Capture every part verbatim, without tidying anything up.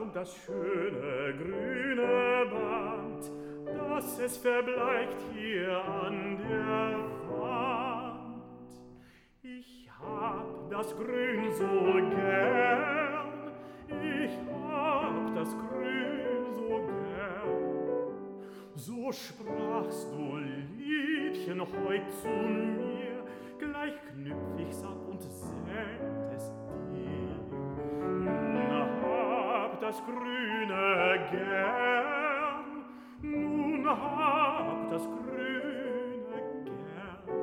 um das schöne grüne Band, dass es verbleicht hier an der Wand. Ich hab das Grün so gern, ich hab das Grün so gern. So sprachst du, Liebchen, heut zu mir, gleich knüpf ich's ab und sägt es dir. Nun hab das Grüne gern, nun hab das Grüne gern.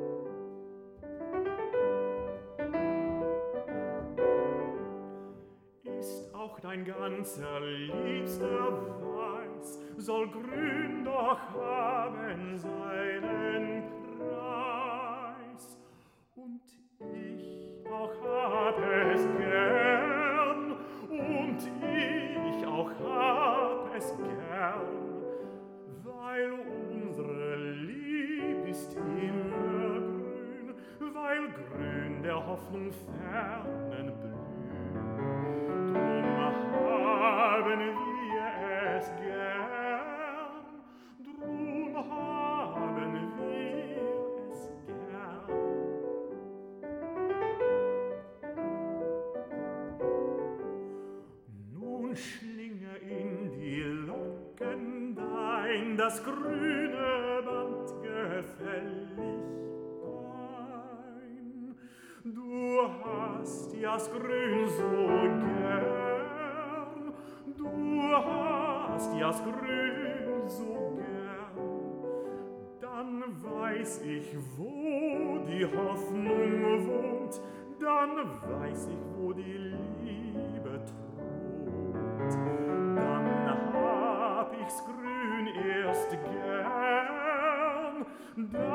Ist auch dein ganzer liebster Weiß, soll Grün doch haben seinen Preis. Und ich auch hab es gern, und ich auch hab es gern, weil unsere Lieb ist immer grün, weil grün der Hoffnung fernen blüht. Drum haben wir es gern, drum haben wir es gern. Nun schlinge in die Locken dein das grüne Band gefällig ein. Du hast ja's Grün so gern, du hast ja's Grün so gern. Dann weiß ich, wo die Hoffnung wohnt, dann weiß ich, wo die Liebe thront. Dann hab ich's Grün erst gern, dann